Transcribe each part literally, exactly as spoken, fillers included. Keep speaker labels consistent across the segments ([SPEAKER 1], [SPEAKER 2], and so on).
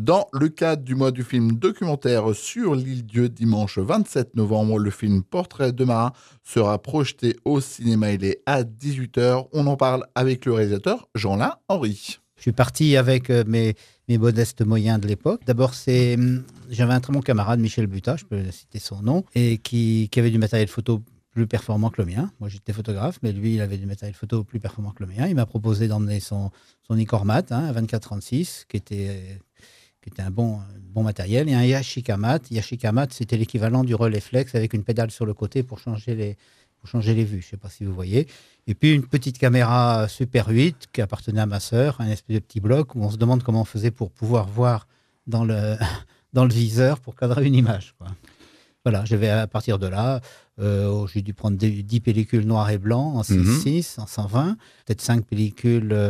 [SPEAKER 1] Dans le cadre du mois du film documentaire sur l'île-Dieu, dimanche vingt-sept novembre, le film Portrait de marin sera projeté au cinéma. Il est à dix-huit heures. On en parle avec le réalisateur Jean-Lin Henry.
[SPEAKER 2] Je suis parti avec mes, mes modestes moyens de l'époque. D'abord, c'est, j'avais un très bon camarade, Michel Butat, je peux citer son nom, et qui, qui avait du matériel photo plus performant que le mien. Moi, j'étais photographe, mais lui, il avait du matériel photo plus performant que le mien. Il m'a proposé d'emmener son, son Nikormat, hein, un vingt-quatre trente-six, qui était... qui était un bon, bon matériel, et un Yashica Mat. Yashica Mat, c'était l'équivalent du relais flex avec une pédale sur le côté pour changer les, pour changer les vues. Je ne sais pas si vous voyez. Et puis une petite caméra Super huit qui appartenait à ma sœur, un espèce de petit bloc où on se demande comment on faisait pour pouvoir voir dans le, dans le viseur pour cadrer une image, quoi. Voilà, j'avais à partir de là, euh, j'ai dû prendre dix pellicules noir et blanc en six six, mm-hmm. en cent vingt, peut-être cinq pellicules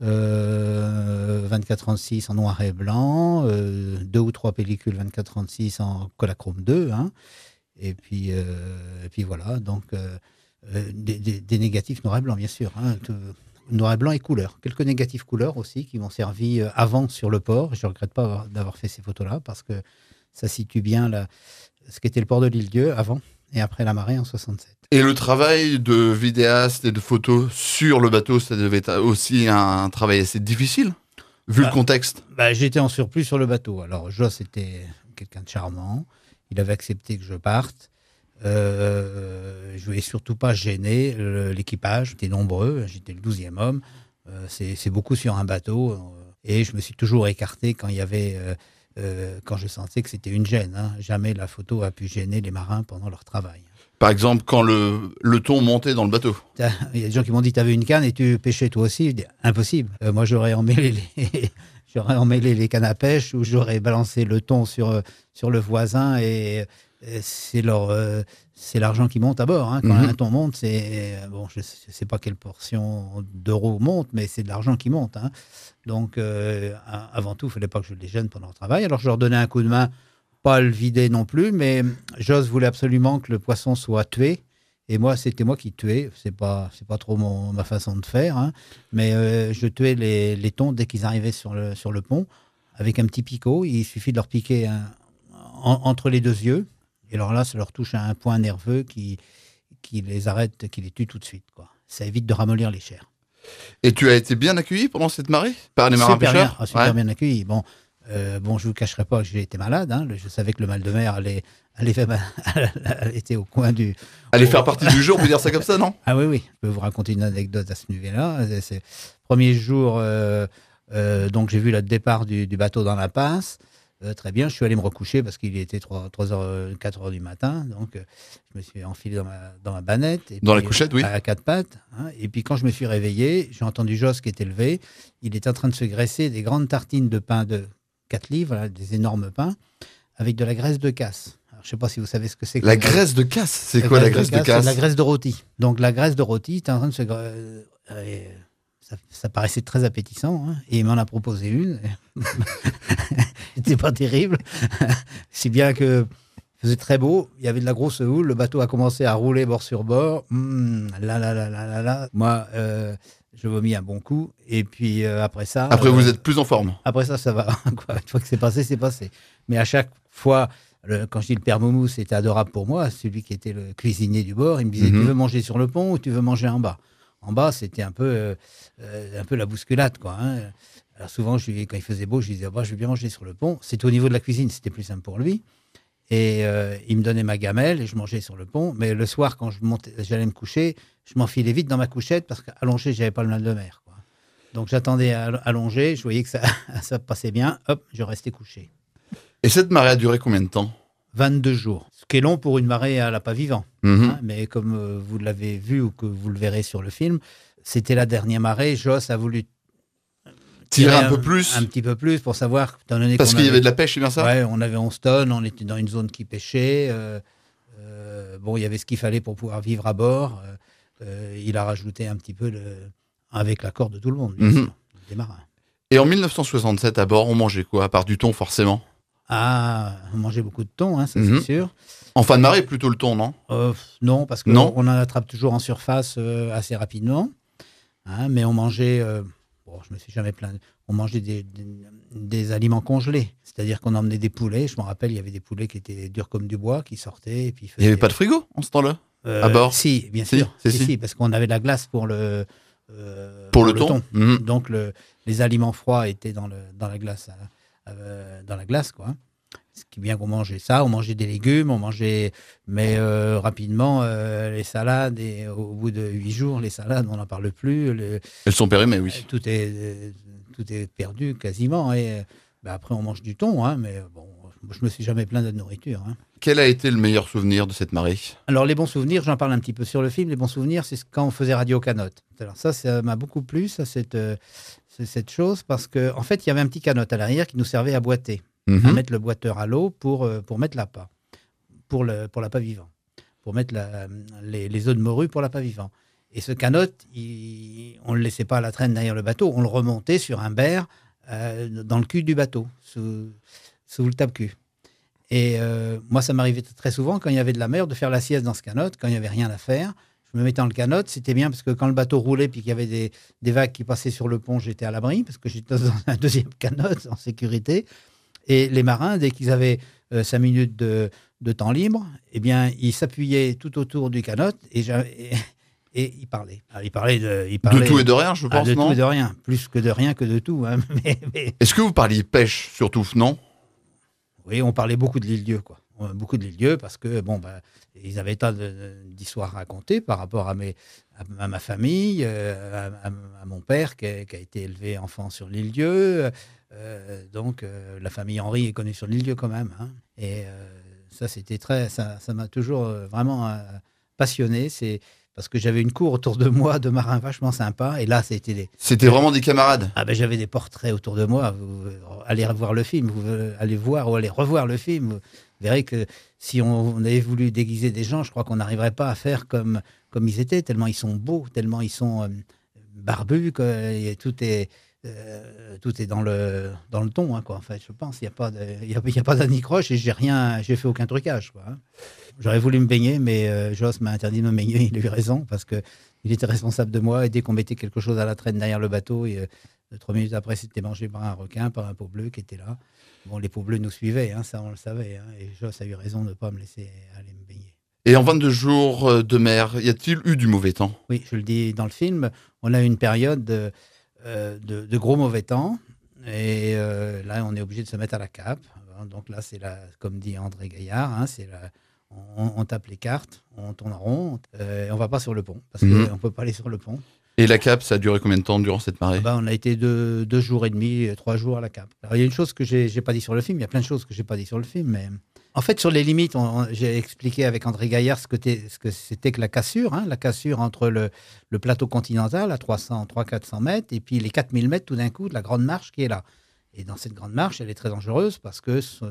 [SPEAKER 2] Euh, vingt-quatre trente-six en noir et blanc, euh, deux ou trois pellicules vingt-quatre trente-six en Kodachrome deux, hein, et, puis, euh, et puis voilà, donc euh, euh, des, des, des négatifs noir et blanc, bien sûr, hein, tout, noir et blanc et couleur. Quelques négatifs couleurs aussi qui m'ont servi avant sur le port. Je ne regrette pas d'avoir fait ces photos-là parce que ça situe bien la, ce qu'était le port de l'Île-Dieu avant et après la marée en soixante-sept.
[SPEAKER 1] Et le travail de vidéaste et de photo sur le bateau, ça devait être aussi un travail assez difficile, vu bah, le contexte.
[SPEAKER 2] Bah, j'étais en surplus sur le bateau. Alors, Joss était quelqu'un de charmant. Il avait accepté que je parte. Euh, je ne voulais surtout pas gêner le, l'équipage. J'étais nombreux. J'étais le douzième homme. Euh, c'est, c'est beaucoup sur un bateau. Et je me suis toujours écarté quand il y avait... Euh, euh, quand je sentais que c'était une gêne. Hein. Jamais la photo a pu gêner les marins pendant leur travail.
[SPEAKER 1] Par exemple, quand le, le thon montait dans le bateau.
[SPEAKER 2] Il y a des gens qui m'ont dit, tu avais une canne et tu pêchais toi aussi. Je dis, impossible. Euh, moi, j'aurais emmêlé, les, j'aurais emmêlé les cannes à pêche ou j'aurais balancé le thon sur, sur le voisin. Et, et c'est, leur, euh, c'est l'argent qui monte à bord. Hein. Quand mm-hmm. un thon monte, c'est, bon, je ne sais pas quelle portion d'euros monte, mais c'est de l'argent qui monte. Hein. Donc, euh, avant tout, il ne fallait pas que je les gêne pendant le travail. Alors, je leur donnais un coup de main. Pas le vider non plus, mais Joss voulait absolument que le poisson soit tué. Et moi, c'était moi qui tuais. C'est pas, c'est pas trop mon, ma façon de faire. Hein. Mais euh, je tuais les, les thons dès qu'ils arrivaient sur le, sur le pont avec un petit picot. Il suffit de leur piquer un, en, entre les deux yeux. Et alors là, ça leur touche à un point nerveux qui, qui les arrête, qui les tue tout de suite, quoi. Ça évite de ramollir les chairs.
[SPEAKER 1] Et tu as été bien accueilli pendant cette marée par les marins pêcheurs ?
[SPEAKER 2] Super, super ouais. bien accueilli. Bon. Euh, bon, je ne vous cacherai pas que j'ai été malade. Hein. Je savais que le mal de mer allait, allait, faire, allait était au coin du...
[SPEAKER 1] Allait
[SPEAKER 2] au...
[SPEAKER 1] faire partie du jeu, on peut dire ça comme ça, non ?
[SPEAKER 2] Ah oui, oui. Je peux vous raconter une anecdote à ce niveau-là. C'est, premier jour, euh, euh, donc j'ai vu le départ du, du bateau dans la pince. Euh, très bien, je suis allé me recoucher parce qu'il était trois heures, quatre heures du matin. Donc, euh, je me suis enfilé dans ma, dans ma banette. Et
[SPEAKER 1] dans
[SPEAKER 2] puis,
[SPEAKER 1] la couchette, oui.
[SPEAKER 2] À quatre pattes. Hein. Et puis, quand je me suis réveillé, j'ai entendu Joss qui était levé. Il était en train de se graisser des grandes tartines de pain de quatre livres, voilà, des énormes pains, avec de la graisse de casse. Alors, je ne sais pas si vous savez ce que c'est. Que
[SPEAKER 1] la graisse de casse, c'est quoi la graisse de casse ?
[SPEAKER 2] C'est la graisse de rôti. Donc, la graisse de rôti était en train de se... Euh, ça, ça paraissait très appétissant, hein, et il m'en a proposé une. C'était pas terrible. Si bien que il faisait très beau, il y avait de la grosse houle, le bateau a commencé à rouler bord sur bord. Mmh, là, là, là, là, là, là. Moi... Euh, je vomis un bon coup, et puis euh, après ça...
[SPEAKER 1] Après, euh, vous êtes plus en forme.
[SPEAKER 2] Après ça, ça va. Quoi. Une fois que c'est passé, c'est passé. Mais à chaque fois, le, quand je dis le père Moumou, c'était adorable pour moi, celui qui était le cuisinier du bord, il me disait, mm-hmm. tu veux manger sur le pont ou tu veux manger en bas ? En bas, c'était un peu, euh, euh, un peu la bousculade, quoi. Hein. Alors souvent, je, quand il faisait beau, je lui disais, oh, bah, je vais bien manger sur le pont. C'était au niveau de la cuisine, c'était plus simple pour lui. Et euh, il me donnait ma gamelle et je mangeais sur le pont. Mais le soir, quand je montais, j'allais me coucher, je m'enfilais vite dans ma couchette parce qu'allongé, je n'avais pas le mal de mer, quoi. Donc j'attendais allongé, je voyais que ça, ça passait bien, hop, je restais couché.
[SPEAKER 1] Et cette marée a duré combien de temps ?
[SPEAKER 2] vingt-deux jours. Ce qui est long pour une marée à l'appât vivant.
[SPEAKER 1] Mmh.
[SPEAKER 2] Hein, mais comme euh, vous l'avez vu ou que vous le verrez sur le film, c'était la dernière marée. Joss a voulu
[SPEAKER 1] tirer un, un peu plus.
[SPEAKER 2] Un petit peu plus pour savoir.
[SPEAKER 1] Parce qu'il y avait de la pêche, c'est bien ça ?
[SPEAKER 2] Ouais, on avait onze tonnes, on était dans une zone qui pêchait. Euh, euh, bon, il y avait ce qu'il fallait pour pouvoir vivre à bord. Euh, euh, il a rajouté un petit peu le, avec l'accord de tout le monde, bien sûr, mmh. des marins.
[SPEAKER 1] Et en dix-neuf cent soixante-sept, à bord, on mangeait quoi, à part du thon, forcément ?
[SPEAKER 2] Ah, on mangeait beaucoup de thon, hein, ça
[SPEAKER 1] mmh.
[SPEAKER 2] c'est sûr.
[SPEAKER 1] En fin de marée, plutôt le thon, non ?
[SPEAKER 2] euh, Non, parce qu'on en attrape toujours en surface euh, assez rapidement. Hein, mais on mangeait... Euh, bon, je me suis jamais plaint. on mangeait des, des, des aliments congelés. C'est-à-dire qu'on emmenait des poulets. Je me rappelle, il y avait des poulets qui étaient durs comme du bois, qui sortaient. Et puis
[SPEAKER 1] il n'y avait pas de frigo en ce temps-là
[SPEAKER 2] euh,
[SPEAKER 1] à bord?
[SPEAKER 2] Si, bien
[SPEAKER 1] si,
[SPEAKER 2] sûr.
[SPEAKER 1] si,
[SPEAKER 2] si,
[SPEAKER 1] si.
[SPEAKER 2] si, parce qu'on avait de la glace pour le, euh,
[SPEAKER 1] pour, pour le, le thon. thon.
[SPEAKER 2] Mmh. Donc, le, les aliments froids étaient dans, le, dans la glace. Euh, dans la glace, quoi. Ce qui est bien qu'on mangeait ça, on mangeait des légumes, on mangeait, mais euh, rapidement, euh, les salades, et au bout de huit jours, les salades, on n'en parle plus. Le,
[SPEAKER 1] Elles sont périmées, oui.
[SPEAKER 2] Tout est, euh, tout est perdu quasiment. Et ben après, on mange du thon, hein, mais bon, je me suis jamais plaint de nourriture. Hein.
[SPEAKER 1] Quel a été le meilleur souvenir de cette marée?
[SPEAKER 2] Alors, les bons souvenirs, j'en parle un petit peu sur le film. Les bons souvenirs, c'est quand on faisait Radio Canotte. Alors ça, ça m'a beaucoup plu, ça, cette, euh, cette chose, parce qu'en en fait, il y avait un petit canotte à l'arrière qui nous servait à boiter. Mmh. À mettre le boiteur à l'eau pour, pour mettre l'appât, pour, le, pour l'appât vivant, pour mettre la, les, les œufs de morue pour l'appât vivant. Et ce canotte, il, on ne le laissait pas à la traîne derrière le bateau, on le remontait sur un berre euh, dans le cul du bateau, sous, sous le tape-cul. Et euh, moi, ça m'arrivait très souvent, quand il y avait de la mer, de faire la sieste dans ce canotte, quand il n'y avait rien à faire. Je me mettais dans le canotte, c'était bien parce que quand le bateau roulait puis qu'il y avait des, des vagues qui passaient sur le pont, j'étais à l'abri parce que j'étais dans un deuxième canotte en sécurité. Et les marins, dès qu'ils avaient euh, cinq minutes de, de temps libre, eh bien, ils s'appuyaient tout autour du canotte et, et, et ils parlaient. Alors, ils parlaient de, ils parlaient
[SPEAKER 1] de tout et de rien, je pense,
[SPEAKER 2] ah, de
[SPEAKER 1] non?
[SPEAKER 2] De tout et de rien. Plus que de rien que de tout. Hein. Mais, mais...
[SPEAKER 1] Est-ce que vous parliez pêche, surtout, non?
[SPEAKER 2] Oui, on parlait beaucoup de l'île-Dieu, quoi. Beaucoup de l'île-Dieu parce que, bon, ben, ils avaient tant d'histoires à raconter par rapport à, mes, à, à ma famille, euh, à, à, à mon père qui a, qui a été élevé enfant sur l'île-Dieu. Euh, donc, euh, la famille Henry est connue sur l'île-Dieu quand même. Hein. Et euh, ça, c'était très, ça, ça m'a toujours vraiment euh, passionné. C'est parce que j'avais une cour autour de moi de marins vachement sympas. Et là, c'était des.
[SPEAKER 1] C'était vraiment des camarades.
[SPEAKER 2] Ah ben, j'avais des portraits autour de moi. Vous, vous allez voir le film, vous allez voir ou allez revoir le film. Vous verrez que si on, on avait voulu déguiser des gens, je crois qu'on n'arriverait pas à faire comme comme ils étaient. Tellement ils sont beaux, tellement ils sont euh, barbus. Que, et tout est Euh, tout est dans le, dans le ton, hein, quoi, en fait, je pense. Il n'y a pas de, il y a, il y a pas d'anicroche et j'ai rien, j'ai fait aucun trucage, quoi. Hein. J'aurais voulu me baigner, mais euh, Joss m'a interdit de me baigner. Il a eu raison parce que il était responsable de moi. Et dès qu'on mettait quelque chose à la traîne derrière le bateau, et, euh, trois minutes après, c'était mangé par un requin, par un peau bleu qui était là. Bon, les peaux bleues nous suivaient, hein, ça on le savait. Hein, et Joss a eu raison de ne pas me laisser aller me baigner.
[SPEAKER 1] Et en vingt-deux jours de mer, y a-t-il eu du mauvais temps?
[SPEAKER 2] Oui, je le dis dans le film. On a eu une période de, Euh, de, de gros mauvais temps. Et euh, là, on est obligé de se mettre à la cape. Donc là, c'est la, comme dit André Gaillard, hein, c'est la, on, on tape les cartes, on tourne en rond, euh, et on ne va pas sur le pont, parce mmh. qu'on ne peut pas aller sur le pont.
[SPEAKER 1] Et la cape, ça a duré combien de temps durant cette marée?
[SPEAKER 2] Ah ben, on a été deux, deux jours et demi, trois jours à la cape. Alors, il y a une chose que je n'ai pas dit sur le film, il y a plein de choses que je n'ai pas dit sur le film, mais... En fait, sur les limites, on, on, j'ai expliqué avec André Gaillard ce que, ce que c'était que la cassure, hein, la cassure entre le, le plateau continental à trois cents, trois cents, quatre cents mètres et puis les quatre mille mètres tout d'un coup de la grande marche qui est là. Et dans cette grande marche, elle est très dangereuse parce que ce,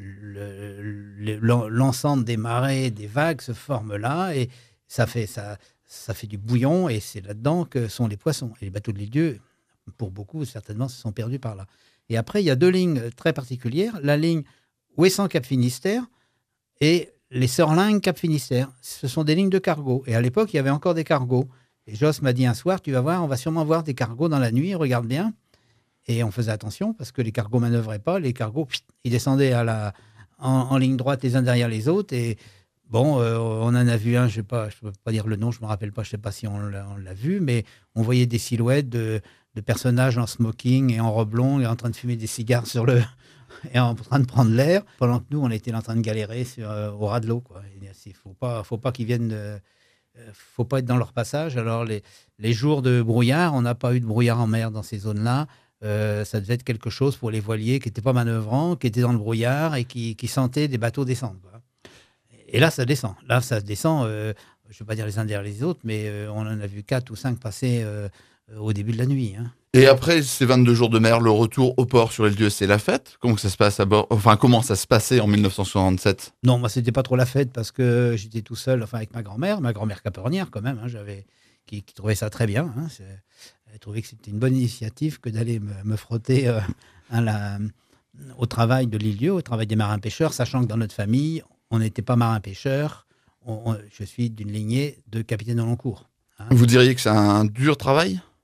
[SPEAKER 2] le, le, l'ensemble des marées, des vagues se forment là et ça fait, ça, ça fait du bouillon et c'est là-dedans que sont les poissons. Et les bateaux de l'île-Dieu, pour beaucoup, certainement, se sont perdus par là. Et après, il y a deux lignes très particulières. La ligne Ouessant Cap Finistère et les Sorlingues Cap Finistère. Ce sont des lignes de cargo. Et à l'époque, il y avait encore des cargos. Et Joss m'a dit un soir, tu vas voir, on va sûrement voir des cargos dans la nuit, regarde bien. Et on faisait attention parce que les cargos ne manœuvraient pas. Les cargos, pfft, ils descendaient à la, en, en ligne droite les uns derrière les autres. Et bon, euh, on en a vu un, je ne peux pas dire le nom, je ne me rappelle pas, je ne sais pas si on l'a, on l'a vu, mais on voyait des silhouettes de, de personnages en smoking et en robe longue et en train de fumer des cigares sur le... et en train de prendre l'air, pendant que nous, on était en train de galérer sur, euh, au ras de l'eau. Il ne faut pas, faut pas qu'ils viennent... Euh, faut pas être dans leur passage. Alors, les, les jours de brouillard, on n'a pas eu de brouillard en mer dans ces zones-là. Euh, ça devait être quelque chose pour les voiliers qui n'étaient pas manœuvrants, qui étaient dans le brouillard et qui, qui sentaient des bateaux descendre. Quoi. Et là, ça descend. Là, ça descend, euh, je ne veux pas dire les uns derrière les autres, mais euh, on en a vu quatre ou cinq passer euh, au début de la nuit. Hein.
[SPEAKER 1] Et après ces vingt-deux jours de mer, le retour au port sur l'île-Dieu, c'est la fête? Comment ça se passe à bord? Enfin, comment ça se passait en dix-neuf cent soixante-sept?
[SPEAKER 2] Non, moi, c'était pas trop la fête parce que j'étais tout seul, enfin, avec ma grand-mère, ma grand-mère capernière quand même, hein, j'avais, qui, qui trouvait ça très bien. Hein, elle trouvait que c'était une bonne initiative que d'aller me, me frotter euh, à la, au travail de l'île-Dieu, au travail des marins-pêcheurs, sachant que dans notre famille, on n'était pas marins-pêcheurs. On, on, je suis d'une lignée de capitaine de Loncourt. Hein.
[SPEAKER 1] Vous diriez que c'est un dur travail?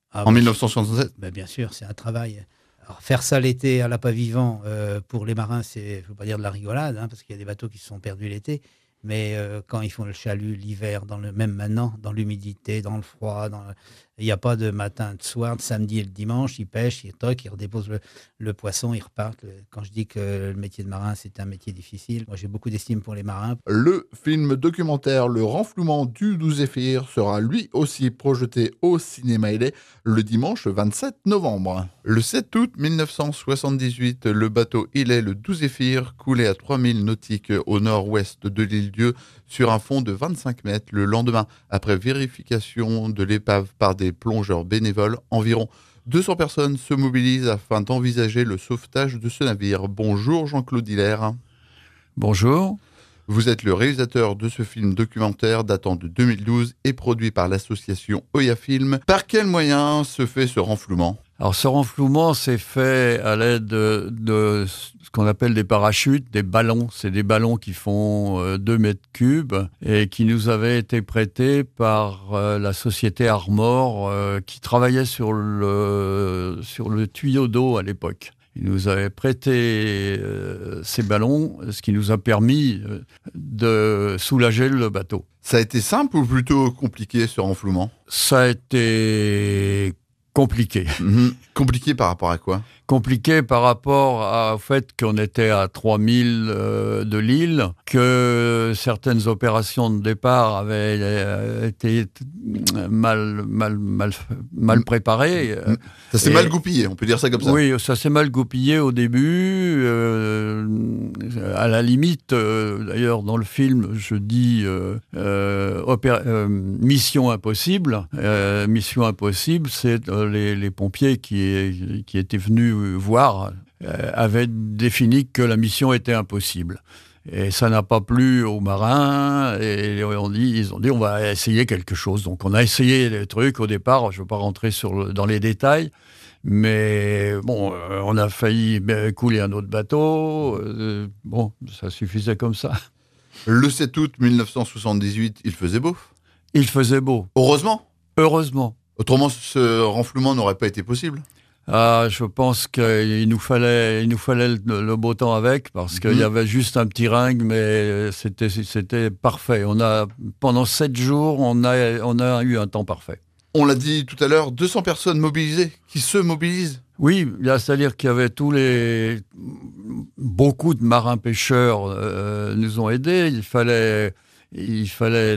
[SPEAKER 2] Ah,
[SPEAKER 1] En
[SPEAKER 2] bah,
[SPEAKER 1] mille neuf cent soixante-sept.
[SPEAKER 2] ben, bien sûr, c'est un travail. Alors, faire ça l'été à l'appât vivant, euh, pour les marins, c'est, je ne veux pas dire de la rigolade, hein, parce qu'il y a des bateaux qui se sont perdus l'été. Mais euh, quand ils font le chalut l'hiver, dans le, même maintenant, dans l'humidité, dans le froid, dans le- il n'y a pas de matin, de soir, de samedi et le dimanche, ils pêchent, ils toquent, ils redéposent le, le poisson, ils repartent. Quand je dis que le métier de marin, c'est un métier difficile, moi j'ai beaucoup d'estime pour les marins.
[SPEAKER 1] Le film documentaire Le renflouement du Douzéphir sera lui aussi projeté au cinéma Ilé le dimanche vingt-sept novembre. Le sept août mille neuf cent soixante-dix-huit, le bateau Ilé le Douzéphir coulait à trois milles nautiques au nord-ouest de l'île Dieu sur un fond de vingt-cinq mètres. Le lendemain, après vérification de l'épave par des plongeurs bénévoles, environ deux cents personnes se mobilisent afin d'envisager le sauvetage de ce navire. Bonjour Jean-Claude Hilaire.
[SPEAKER 3] Bonjour.
[SPEAKER 1] Vous êtes le réalisateur de ce film documentaire datant de deux mille douze et produit par l'association Oya Film. Par quels moyens se fait ce renflouement ?
[SPEAKER 3] Alors ce renflouement s'est fait à l'aide de, de ce qu'on appelle des parachutes, des ballons. C'est des ballons qui font euh, deux mètres cubes et qui nous avaient été prêtés par euh, la société Armor euh, qui travaillait sur le, sur le tuyau d'eau à l'époque. Ils nous avaient prêté euh, ces ballons, ce qui nous a permis euh, de soulager le bateau.
[SPEAKER 1] Ça a été simple ou plutôt compliqué ce renflouement ?
[SPEAKER 3] Ça a été compliqué.
[SPEAKER 1] Mmh. Compliqué par rapport à quoi ?
[SPEAKER 3] Compliqué par rapport à, au fait qu'on était à trois mille euh, de l'île, que certaines opérations de départ avaient euh, été mal, mal, mal, mal préparées.
[SPEAKER 1] Mmh. Ça s'est
[SPEAKER 3] Et,
[SPEAKER 1] mal goupillé, on peut dire ça comme ça.
[SPEAKER 3] Oui, ça s'est mal goupillé au début. Euh, à la limite, euh, d'ailleurs, dans le film, je dis euh, euh, opéra- euh, mission impossible. Euh, mission impossible, c'est euh, les, les pompiers qui, qui étaient venus voir euh, avaient défini que la mission était impossible. Et ça n'a pas plu aux marins, et on dit, ils ont dit on va essayer quelque chose. Donc on a essayé les trucs au départ, je ne veux pas rentrer sur le, dans les détails, mais bon, euh, on a failli couler un autre bateau, euh, bon, ça suffisait comme ça.
[SPEAKER 1] Le sept août mille neuf cent soixante-dix-huit, il faisait beau.
[SPEAKER 3] Il faisait beau.
[SPEAKER 1] Heureusement.
[SPEAKER 3] Heureusement.
[SPEAKER 1] Autrement, ce renflouement n'aurait pas été possible.
[SPEAKER 3] Ah, je pense qu'il nous fallait, il nous fallait le, le beau temps avec, parce mmh. qu'il y avait juste un petit ringue, mais c'était, c'était parfait. On a, pendant sept jours, on a, on a eu un temps parfait.
[SPEAKER 1] On l'a dit tout à l'heure, deux cents personnes mobilisées, qui se mobilisent.
[SPEAKER 3] Oui, c'est-à-dire qu'il y avait tous les... Beaucoup de marins-pêcheurs euh, nous ont aidés. Il fallait... Il fallait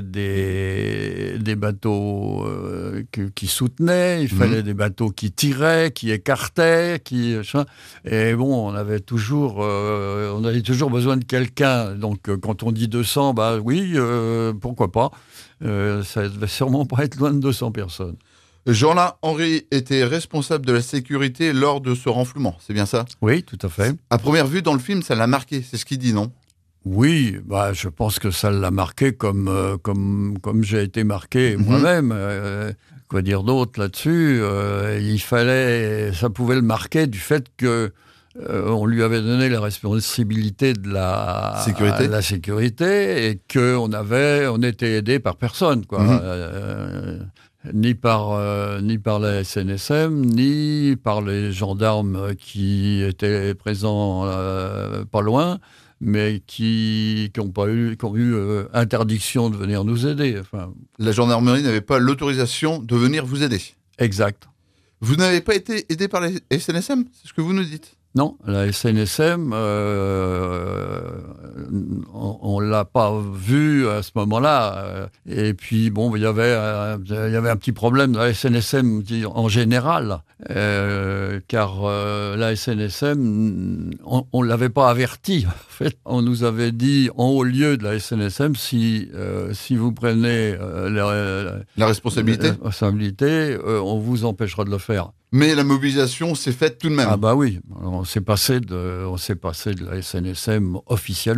[SPEAKER 3] des, des bateaux euh, qui, qui soutenaient, il mmh. fallait des bateaux qui tiraient, qui écartaient, qui et bon, on avait toujours, euh, on avait toujours besoin de quelqu'un. Donc, euh, quand on dit deux cents, bah oui, euh, pourquoi pas. Euh, ça devait sûrement pas être loin de deux cents personnes.
[SPEAKER 1] Jean-Lin Henry était responsable de la sécurité lors de ce renflouement, c'est bien ça ?
[SPEAKER 3] Oui, tout à fait.
[SPEAKER 1] À première vue, dans le film, ça l'a marqué, c'est ce qu'il dit, non ?
[SPEAKER 3] Oui, bah, je pense que ça l'a marqué comme, euh, comme, comme j'ai été marqué mmh. moi-même. Euh, quoi dire d'autre là-dessus ? euh, Il fallait, ça pouvait le marquer du fait que euh, on lui avait donné la responsabilité de la
[SPEAKER 1] sécurité,
[SPEAKER 3] la sécurité et qu'on avait, on était aidé par personne, quoi. Mmh. Euh, ni par euh, ni par la S N S M, ni par les gendarmes qui étaient présents euh, pas loin, mais qui n'ont pas eu, qui ont eu euh, interdiction de venir nous aider. Enfin,
[SPEAKER 1] la gendarmerie n'avait pas l'autorisation de venir vous aider.
[SPEAKER 3] Exact.
[SPEAKER 1] Vous n'avez pas été aidé par la S N S M, c'est ce que vous nous dites ?
[SPEAKER 3] Non, la S N S M, euh, on ne l'a pas vu à ce moment-là. Et puis, bon, il y avait un, il y avait un petit problème dans la S N S M en général, euh, car euh, la S N S M, on ne l'avait pas averti. En fait, on nous avait dit en haut lieu de la S N S M, si, euh, si vous prenez euh, la,
[SPEAKER 1] la responsabilité,
[SPEAKER 3] la responsabilité euh, on vous empêchera de le faire.
[SPEAKER 1] Mais la mobilisation s'est faite tout de même.
[SPEAKER 3] Ah bah oui, on s'est passé de, on s'est passé de la S N S M officiellement.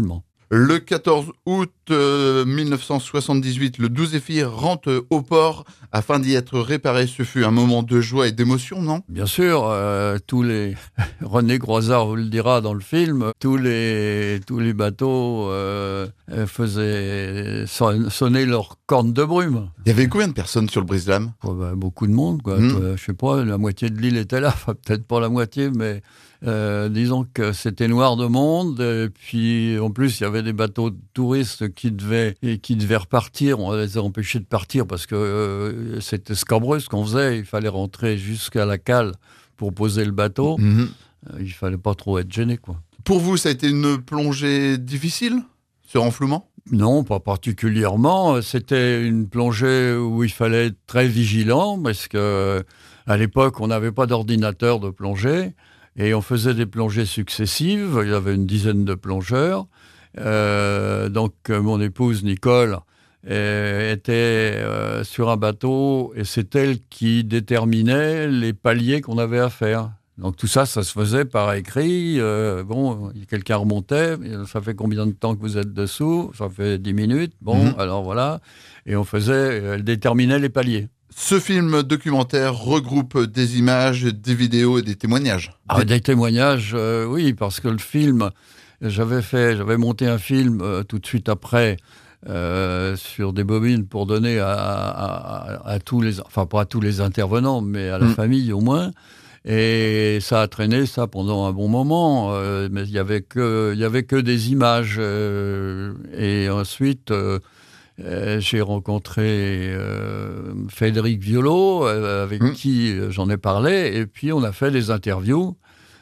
[SPEAKER 1] Le quatorze août euh, mille neuf cent soixante-dix-huit, le douze Zéphyr rentre au port afin d'y être réparé. Ce fut un moment de joie et d'émotion, non?
[SPEAKER 3] Bien sûr, euh, tous les René Croizard vous le dira dans le film, tous les tous les bateaux euh, faisaient son- sonner leur corne de brume.
[SPEAKER 1] Il y avait combien de personnes sur le brise-lames?
[SPEAKER 3] Oh, bah, beaucoup de monde, quoi.
[SPEAKER 1] Mm.
[SPEAKER 3] Toi, je sais pas, la moitié de l'île était là, enfin, peut-être pas la moitié, mais euh, disons que c'était noir de monde. Et puis en plus, il y avait des bateaux de touristes qui devaient et qui devaient repartir. On les a empêchés de partir parce que euh, c'était scabreux ce qu'on faisait. Il fallait rentrer jusqu'à la cale pour poser le bateau.
[SPEAKER 1] Mhm.
[SPEAKER 3] Euh, il fallait pas trop être gêné, quoi.
[SPEAKER 1] Pour vous, ça a été une plongée difficile, ce renflouement?
[SPEAKER 3] Non, pas particulièrement. C'était une plongée où il fallait être très vigilant parce que à l'époque, on n'avait pas d'ordinateur de plongée et on faisait des plongées successives. Il y avait une dizaine de plongeurs. Euh, donc, euh, mon épouse Nicole euh, était euh, sur un bateau et c'est elle qui déterminait les paliers qu'on avait à faire. Donc tout ça, ça se faisait par écrit. Euh, bon, quelqu'un remontait. Ça fait combien de temps que vous êtes dessous? Ça fait dix minutes. Bon,
[SPEAKER 1] Mhm.
[SPEAKER 3] alors voilà. Et on faisait, elle déterminait les paliers.
[SPEAKER 1] Ce film documentaire regroupe des images, des vidéos et des témoignages.
[SPEAKER 3] Ah, des témoignages, euh, oui, parce que le film, j'avais fait, j'avais monté un film euh, tout de suite après euh, sur des bobines pour donner à, à- à tous les, enfin pas à tous les intervenants, mais à la
[SPEAKER 1] Mm.
[SPEAKER 3] famille au moins. Et ça a traîné ça pendant un bon moment, euh, mais il y avait que, il y avait que des images. euh, et ensuite, euh, euh, j'ai rencontré euh, Frédéric Violo, euh, avec
[SPEAKER 1] Mm.
[SPEAKER 3] qui euh, j'en ai parlé, et puis on a fait des interviews,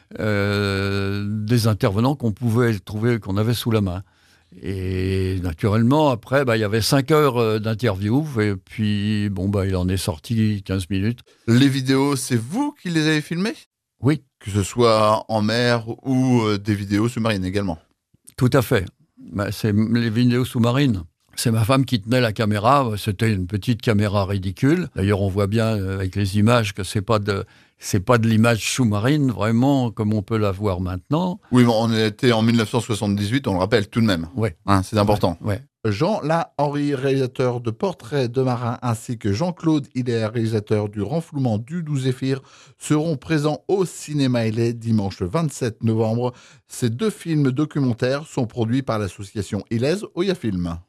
[SPEAKER 3] euh, des intervenants qu'on pouvait trouver, qu'on avait sous la main. Et naturellement, après, bah, il y avait cinq heures euh, d'interview, et puis bon, bah, il en est sorti quinze minutes.
[SPEAKER 1] Les vidéos, c'est vous qui les avez filmées?
[SPEAKER 3] Oui,
[SPEAKER 1] Que ce soit en mer ou euh, des vidéos sous-marines également.
[SPEAKER 3] tout à fait. Bah, c'est les vidéos sous-marines. C'est ma femme qui tenait la caméra. C'était une petite caméra ridicule. D'ailleurs, on voit bien euh, avec les images que c'est pas de, c'est pas de l'image sous-marine vraiment comme on peut la voir maintenant.
[SPEAKER 1] Oui, bon, on était en mille neuf cent soixante-dix-huit, on le rappelle tout de même.
[SPEAKER 3] Ouais.
[SPEAKER 1] Hein, c'est important.
[SPEAKER 3] Ouais.
[SPEAKER 1] Jean La-Henri, réalisateur de Portraits de marins, ainsi que Jean-Claude Hilaire, réalisateur du renflouement du douze Zéphyr, seront présents au Cinéma Illet dimanche vingt-sept novembre. Ces deux films documentaires sont produits par l'association Illes Oya Film.